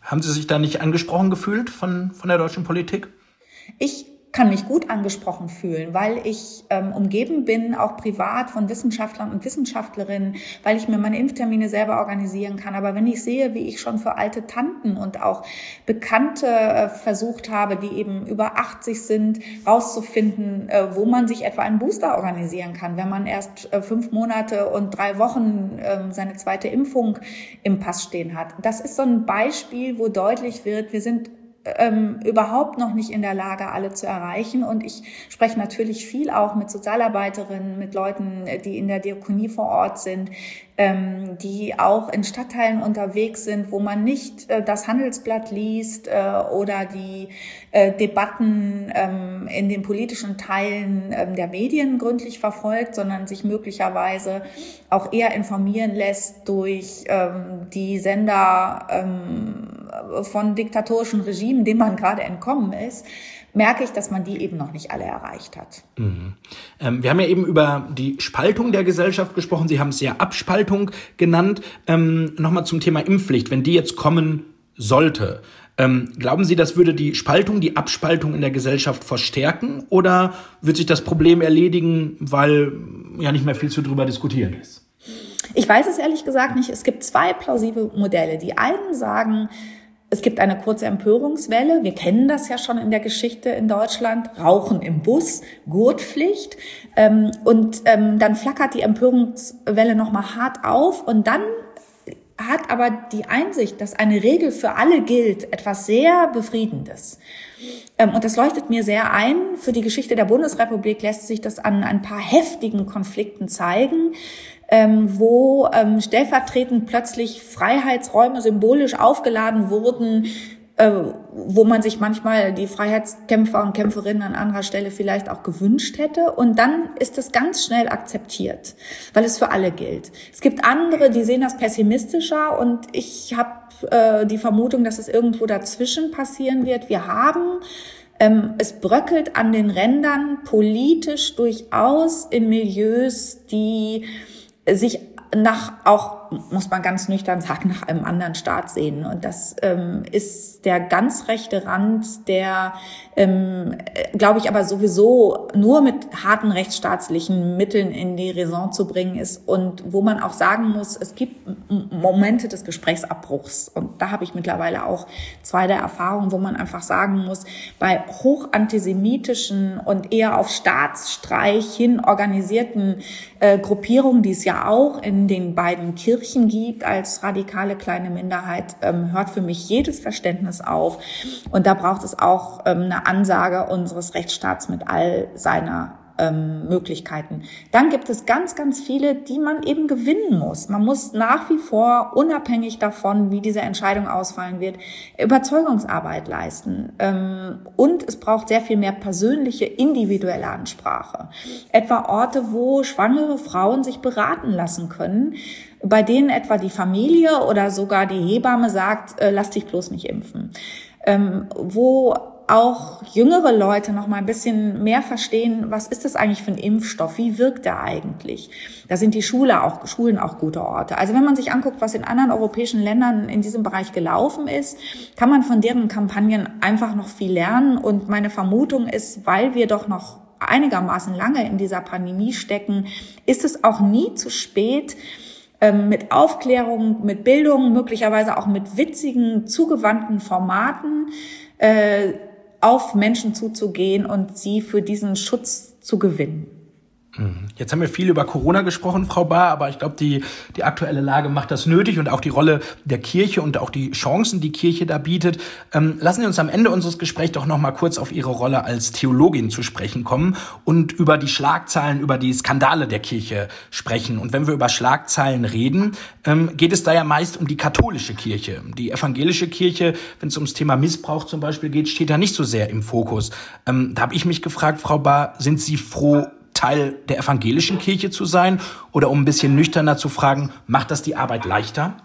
Haben Sie sich da nicht angesprochen gefühlt von, von der deutschen Politik? Ich kann mich gut angesprochen fühlen, weil ich ähm, umgeben bin, auch privat, von Wissenschaftlern und Wissenschaftlerinnen, weil ich mir meine Impftermine selber organisieren kann. Aber wenn ich sehe, wie ich schon für alte Tanten und auch Bekannte äh, versucht habe, die eben über achtzig sind, rauszufinden, äh, wo man sich etwa einen Booster organisieren kann, wenn man erst äh, fünf Monate und drei Wochen äh, seine zweite Impfung im Pass stehen hat. Das ist so ein Beispiel, wo deutlich wird, wir sind Ähm, überhaupt noch nicht in der Lage, alle zu erreichen. Und ich spreche natürlich viel auch mit Sozialarbeiterinnen, mit Leuten, die in der Diakonie vor Ort sind, ähm, die auch in Stadtteilen unterwegs sind, wo man nicht äh, das Handelsblatt liest äh, oder die äh, Debatten ähm, in den politischen Teilen äh, der Medien gründlich verfolgt, sondern sich möglicherweise auch eher informieren lässt durch ähm, die Sender ähm, von diktatorischen Regimen, dem man gerade entkommen ist, merke ich, dass man die eben noch nicht alle erreicht hat. Mhm. Ähm, wir haben ja eben über die Spaltung der Gesellschaft gesprochen. Sie haben es ja Abspaltung genannt. Ähm, Nochmal zum Thema Impfpflicht. Wenn die jetzt kommen sollte, ähm, glauben Sie, das würde die Spaltung, die Abspaltung in der Gesellschaft verstärken? Oder wird sich das Problem erledigen, weil ja nicht mehr viel zu drüber diskutieren ist? Ich weiß es ehrlich gesagt nicht. Es gibt zwei plausible Modelle. Die einen sagen, es gibt eine kurze Empörungswelle. Wir kennen das ja schon in der Geschichte in Deutschland. Rauchen im Bus, Gurtpflicht. Ähm, und ähm, dann flackert die Empörungswelle nochmal hart auf. Und dann hat aber die Einsicht, dass eine Regel für alle gilt, etwas sehr Befriedendes. Ähm, und das leuchtet mir sehr ein. Für die Geschichte der Bundesrepublik lässt sich das an ein paar heftigen Konflikten zeigen. Ähm, wo ähm, stellvertretend plötzlich Freiheitsräume symbolisch aufgeladen wurden, äh, wo man sich manchmal die Freiheitskämpfer und Kämpferinnen an anderer Stelle vielleicht auch gewünscht hätte. Und dann ist das ganz schnell akzeptiert, weil es für alle gilt. Es gibt andere, die sehen das pessimistischer und ich habe äh, die Vermutung, dass es irgendwo dazwischen passieren wird. Wir haben Ähm, es bröckelt an den Rändern politisch durchaus in Milieus, die sich nach, auch, muss man ganz nüchtern sagen, nach einem anderen Staat sehen. Und das ähm, ist der ganz rechte Rand, der, ähm, glaube ich, aber sowieso nur mit harten rechtsstaatlichen Mitteln in die Raison zu bringen ist und wo man auch sagen muss, es gibt Momente des Gesprächsabbruchs. Und da habe ich mittlerweile auch zwei der Erfahrungen, wo man einfach sagen muss, bei hochantisemitischen und eher auf Staatsstreich hin organisierten äh, Gruppierungen, die es ja auch in den beiden Kirchen gibt als radikale kleine Minderheit, ähm, hört für mich jedes Verständnis auf. Und da braucht es auch ähm, eine Ansage unseres Rechtsstaats mit all seiner ähm, Möglichkeiten. Dann gibt es ganz, ganz viele, die man eben gewinnen muss. Man muss nach wie vor, unabhängig davon, wie diese Entscheidung ausfallen wird, Überzeugungsarbeit leisten. Ähm, und es braucht sehr viel mehr persönliche, individuelle Ansprache. Etwa Orte, wo schwangere Frauen sich beraten lassen können, bei denen etwa die Familie oder sogar die Hebamme sagt, äh, lass dich bloß nicht impfen. Ähm, wo auch jüngere Leute noch mal ein bisschen mehr verstehen, was ist das eigentlich für ein Impfstoff? Wie wirkt der eigentlich? Da sind die Schule auch, Schulen auch gute Orte. Also wenn man sich anguckt, was in anderen europäischen Ländern in diesem Bereich gelaufen ist, kann man von deren Kampagnen einfach noch viel lernen. Und meine Vermutung ist, weil wir doch noch einigermaßen lange in dieser Pandemie stecken, ist es auch nie zu spät, mit Aufklärung, mit Bildung, möglicherweise auch mit witzigen, zugewandten Formaten äh, auf Menschen zuzugehen und sie für diesen Schutz zu gewinnen. Jetzt haben wir viel über Corona gesprochen, Frau Bahr, aber ich glaube, die, die aktuelle Lage macht das nötig und auch die Rolle der Kirche und auch die Chancen, die Kirche da bietet. Ähm, lassen Sie uns am Ende unseres Gesprächs doch noch mal kurz auf Ihre Rolle als Theologin zu sprechen kommen und über die Schlagzeilen, über die Skandale der Kirche sprechen. Und wenn wir über Schlagzeilen reden, ähm, geht es da ja meist um die katholische Kirche. Die evangelische Kirche, wenn es ums Thema Missbrauch zum Beispiel geht, steht da nicht so sehr im Fokus. Ähm, da habe ich mich gefragt, Frau Bahr, sind Sie froh, Teil der evangelischen Kirche zu sein? Oder um ein bisschen nüchterner zu fragen, macht das die Arbeit leichter?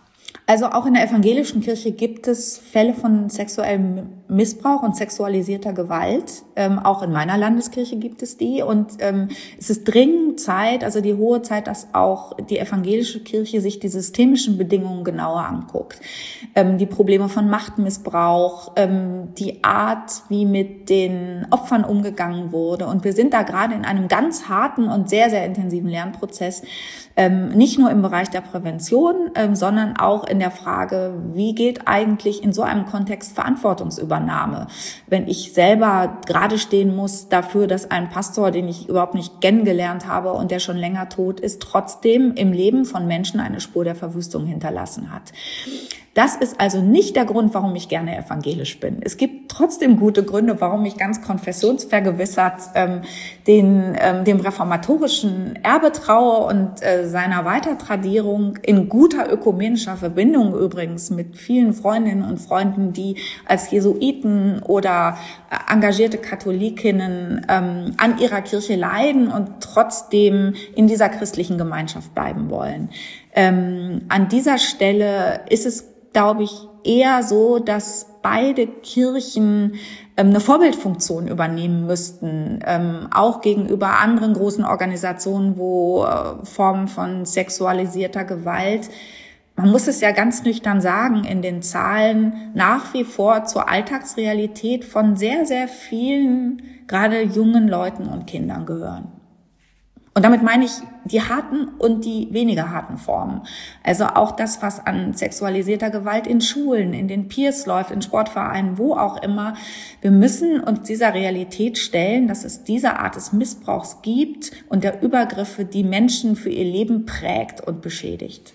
Also auch in der evangelischen Kirche gibt es Fälle von sexuellem Missbrauch und sexualisierter Gewalt. Ähm, auch in meiner Landeskirche gibt es die. Und ähm, es ist dringend Zeit, also die hohe Zeit, dass auch die evangelische Kirche sich die systemischen Bedingungen genauer anguckt. Ähm, die Probleme von Machtmissbrauch, ähm, die Art, wie mit den Opfern umgegangen wurde. Und wir sind da gerade in einem ganz harten und sehr, sehr intensiven Lernprozess. Ähm, nicht nur im Bereich der Prävention, ähm, sondern auch in der Frage, wie geht eigentlich in so einem Kontext Verantwortungsübernahme? Wenn ich selber gerade stehen muss dafür, dass ein Pastor, den ich überhaupt nicht kennengelernt habe und der schon länger tot ist, trotzdem im Leben von Menschen eine Spur der Verwüstung hinterlassen hat. Das ist also nicht der Grund, warum ich gerne evangelisch bin. Es gibt trotzdem gute Gründe, warum ich ganz konfessionsvergewissert ähm, den, ähm, dem reformatorischen Erbe traue und äh, seiner Weitertradierung in guter ökumenischer Verbindung übrigens mit vielen Freundinnen und Freunden, die als Jesuiten oder äh, engagierte Katholikinnen ähm, an ihrer Kirche leiden und trotzdem in dieser christlichen Gemeinschaft bleiben wollen. Ähm, an dieser Stelle ist es, glaube ich, eher so, dass beide Kirchen ähm, eine Vorbildfunktion übernehmen müssten, ähm, auch gegenüber anderen großen Organisationen, wo äh, Formen von sexualisierter Gewalt, man muss es ja ganz nüchtern sagen, in den Zahlen nach wie vor zur Alltagsrealität von sehr, sehr vielen, gerade jungen Leuten und Kindern gehören. Und damit meine ich die harten und die weniger harten Formen. Also auch das, was an sexualisierter Gewalt in Schulen, in den Peers läuft, in Sportvereinen, wo auch immer. Wir müssen uns dieser Realität stellen, dass es diese Art des Missbrauchs gibt und der Übergriffe, die Menschen für ihr Leben prägt und beschädigt.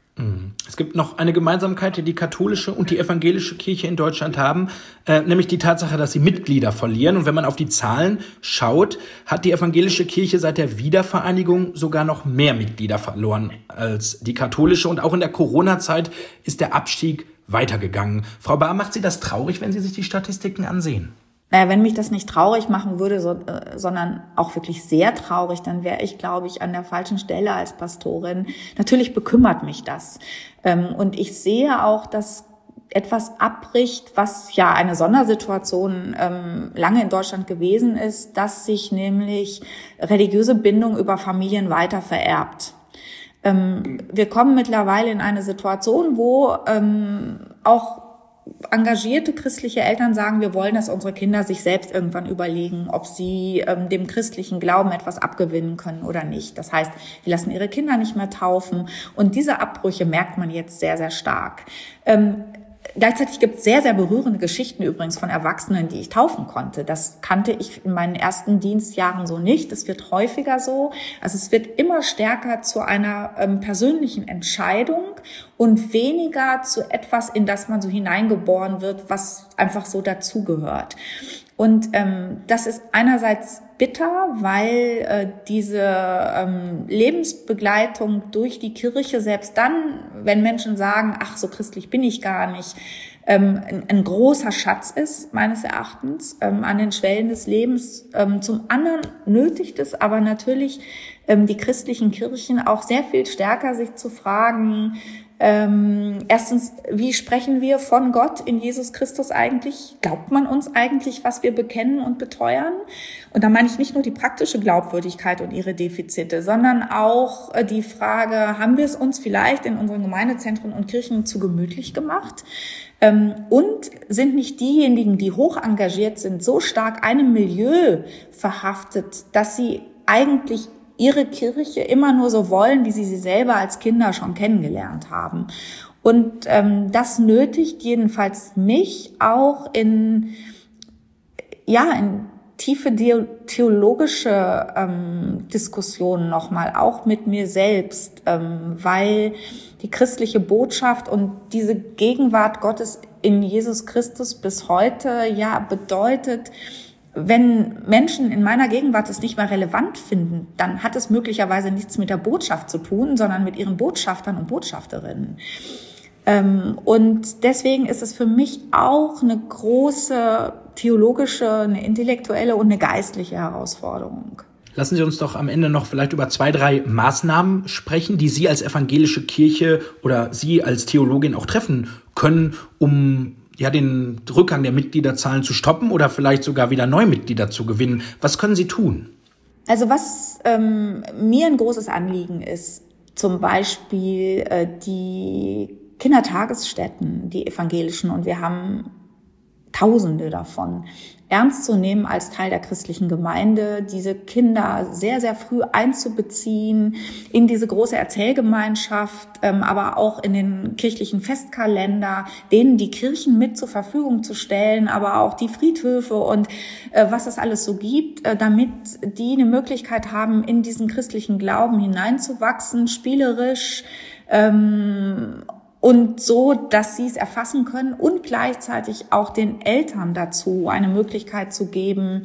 Es gibt noch eine Gemeinsamkeit, die die katholische und die evangelische Kirche in Deutschland haben, äh, nämlich die Tatsache, dass sie Mitglieder verlieren. Und wenn man auf die Zahlen schaut, hat die evangelische Kirche seit der Wiedervereinigung sogar noch mehr Mitglieder verloren als die katholische. Und auch in der Corona-Zeit ist der Abstieg weitergegangen. Frau Bahr, macht Sie das traurig, wenn Sie sich die Statistiken ansehen? Naja, wenn mich das nicht traurig machen würde, so, äh, sondern auch wirklich sehr traurig, dann wäre ich, glaube ich, an der falschen Stelle als Pastorin. Natürlich bekümmert mich das. Ähm, und ich sehe auch, dass etwas abbricht, was ja eine Sondersituation ähm, lange in Deutschland gewesen ist, dass sich nämlich religiöse Bindung über Familien weiter vererbt. Ähm, wir kommen mittlerweile in eine Situation, wo ähm, auch engagierte christliche Eltern sagen, wir wollen, dass unsere Kinder sich selbst irgendwann überlegen, ob sie ähm, dem christlichen Glauben etwas abgewinnen können oder nicht. Das heißt, wir lassen ihre Kinder nicht mehr taufen. Und diese Abbrüche merkt man jetzt sehr, sehr stark. Ähm, Gleichzeitig gibt es sehr, sehr berührende Geschichten übrigens von Erwachsenen, die ich taufen konnte. Das kannte ich in meinen ersten Dienstjahren so nicht. Es wird häufiger so. Also es wird immer stärker zu einer ähm, persönlichen Entscheidung und weniger zu etwas, in das man so hineingeboren wird, was einfach so dazugehört. Und ähm, das ist einerseits bitter, weil äh, diese ähm, Lebensbegleitung durch die Kirche, selbst dann, wenn Menschen sagen, ach, so christlich bin ich gar nicht, ähm, ein, ein großer Schatz ist, meines Erachtens, ähm, an den Schwellen des Lebens. Ähm, zum anderen nötigt es aber natürlich ähm, die christlichen Kirchen auch sehr viel stärker, sich zu fragen, Ähm, erstens, wie sprechen wir von Gott in Jesus Christus eigentlich? Glaubt man uns eigentlich, was wir bekennen und beteuern? Und da meine ich nicht nur die praktische Glaubwürdigkeit und ihre Defizite, sondern auch äh, die Frage, haben wir es uns vielleicht in unseren Gemeindezentren und Kirchen zu gemütlich gemacht? Ähm, und sind nicht diejenigen, die hoch engagiert sind, so stark einem Milieu verhaftet, dass sie eigentlich ihre Kirche immer nur so wollen, wie sie sie selber als Kinder schon kennengelernt haben. Und ähm, das nötigt jedenfalls mich auch in, ja, in tiefe theologische ähm, Diskussionen nochmal, auch mit mir selbst, ähm, weil die christliche Botschaft und diese Gegenwart Gottes in Jesus Christus bis heute ja bedeutet, wenn Menschen in meiner Gegenwart es nicht mehr relevant finden, dann hat es möglicherweise nichts mit der Botschaft zu tun, sondern mit ihren Botschaftern und Botschafterinnen. Und deswegen ist es für mich auch eine große theologische, eine intellektuelle und eine geistliche Herausforderung. Lassen Sie uns doch am Ende noch vielleicht über zwei, drei Maßnahmen sprechen, die Sie als evangelische Kirche oder Sie als Theologin auch treffen können, um ja den Rückgang der Mitgliederzahlen zu stoppen oder vielleicht sogar wieder neue Mitglieder zu gewinnen. Was können Sie tun? Also was ähm, mir ein großes Anliegen ist, zum Beispiel äh, die Kindertagesstätten, die evangelischen, und wir haben Tausende davon, ernst zu nehmen als Teil der christlichen Gemeinde, diese Kinder sehr, sehr früh einzubeziehen in diese große Erzählgemeinschaft, ähm, aber auch in den kirchlichen Festkalender, denen die Kirchen mit zur Verfügung zu stellen, aber auch die Friedhöfe und äh, was es alles so gibt, äh, damit die eine Möglichkeit haben, in diesen christlichen Glauben hineinzuwachsen, spielerisch, ähm, und so, dass sie es erfassen können und gleichzeitig auch den Eltern dazu eine Möglichkeit zu geben,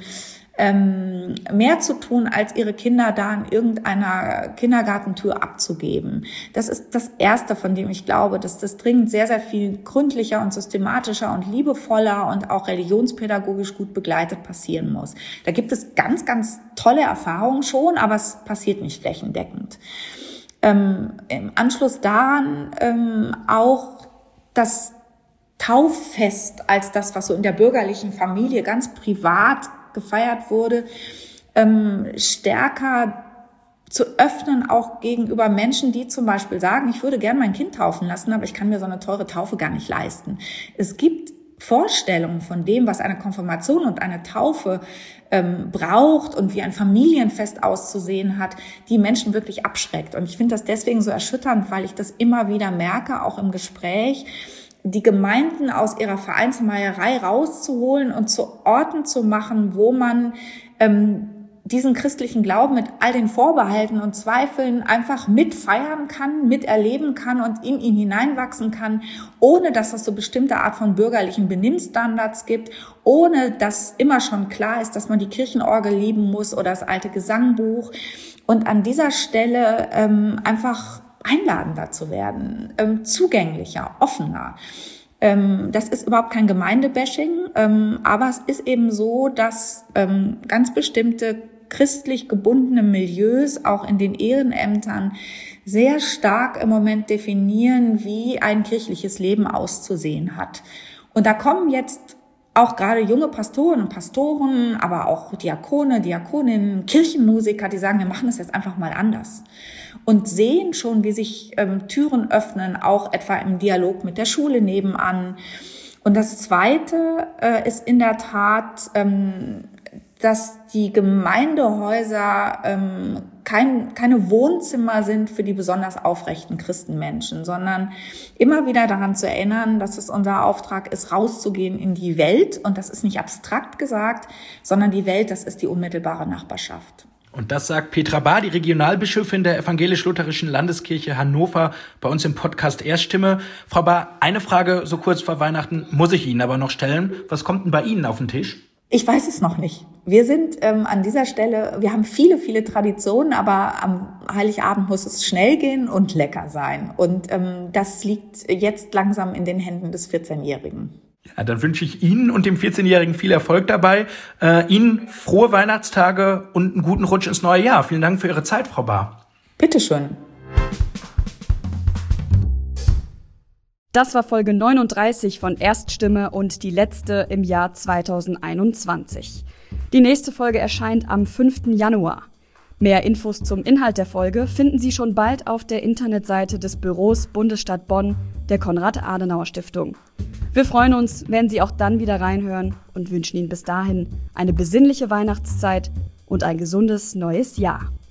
ähm, mehr zu tun, als ihre Kinder da in irgendeiner Kindergartentür abzugeben. Das ist das Erste, von dem ich glaube, dass das dringend sehr, sehr viel gründlicher und systematischer und liebevoller und auch religionspädagogisch gut begleitet passieren muss. Da gibt es ganz, ganz tolle Erfahrungen schon, aber es passiert nicht flächendeckend. Ähm, im Anschluss daran ähm, auch das Tauffest als das, was so in der bürgerlichen Familie ganz privat gefeiert wurde, ähm, stärker zu öffnen, auch gegenüber Menschen, die zum Beispiel sagen, ich würde gern mein Kind taufen lassen, aber ich kann mir so eine teure Taufe gar nicht leisten. Es gibt Vorstellungen von dem, was eine Konfirmation und eine Taufe ähm, braucht und wie ein Familienfest auszusehen hat, die Menschen wirklich abschreckt. Und ich finde das deswegen so erschütternd, weil ich das immer wieder merke, auch im Gespräch, die Gemeinden aus ihrer Vereinsmeierei rauszuholen und zu Orten zu machen, wo man ähm, diesen christlichen Glauben mit all den Vorbehalten und Zweifeln einfach mitfeiern kann, miterleben kann und in ihn hineinwachsen kann, ohne dass es so bestimmte Art von bürgerlichen Benimmstandards gibt, ohne dass immer schon klar ist, dass man die Kirchenorgel lieben muss oder das alte Gesangbuch. Und an dieser Stelle ähm, einfach einladender zu werden, ähm, zugänglicher, offener. Ähm, das ist überhaupt kein Gemeindebashing, ähm, aber es ist eben so, dass ähm, ganz bestimmte christlich gebundene Milieus auch in den Ehrenämtern sehr stark im Moment definieren, wie ein kirchliches Leben auszusehen hat. Und da kommen jetzt auch gerade junge Pastoren und Pastoren, aber auch Diakone, Diakoninnen, Kirchenmusiker, die sagen, wir machen das jetzt einfach mal anders. Und sehen schon, wie sich ähm, Türen öffnen, auch etwa im Dialog mit der Schule nebenan. Und das Zweite äh, ist in der Tat, ähm, dass die Gemeindehäuser ähm, kein, keine Wohnzimmer sind für die besonders aufrechten Christenmenschen, sondern immer wieder daran zu erinnern, dass es unser Auftrag ist, rauszugehen in die Welt. Und das ist nicht abstrakt gesagt, sondern die Welt, das ist die unmittelbare Nachbarschaft. Und das sagt Petra Bahr, die Regionalbischöfin der Evangelisch-Lutherischen Landeskirche Hannover, bei uns im Podcast Erststimme. Frau Bahr, eine Frage so kurz vor Weihnachten muss ich Ihnen aber noch stellen. Was kommt denn bei Ihnen auf den Tisch? Ich weiß es noch nicht. Wir sind ähm, an dieser Stelle, wir haben viele, viele Traditionen, aber am Heiligabend muss es schnell gehen und lecker sein. Und ähm, das liegt jetzt langsam in den Händen des vierzehnjährigen. Ja, dann wünsche ich Ihnen und dem vierzehnjährigen viel Erfolg dabei. Äh, Ihnen frohe Weihnachtstage und einen guten Rutsch ins neue Jahr. Vielen Dank für Ihre Zeit, Frau Bahr. Bitteschön. Das war Folge neununddreißig von Erststimme und die letzte im Jahr zweitausendeinundzwanzig. Die nächste Folge erscheint am fünften Januar. Mehr Infos zum Inhalt der Folge finden Sie schon bald auf der Internetseite des Büros Bundesstadt Bonn der Konrad-Adenauer-Stiftung. Wir freuen uns, wenn Sie auch dann wieder reinhören und wünschen Ihnen bis dahin eine besinnliche Weihnachtszeit und ein gesundes neues Jahr.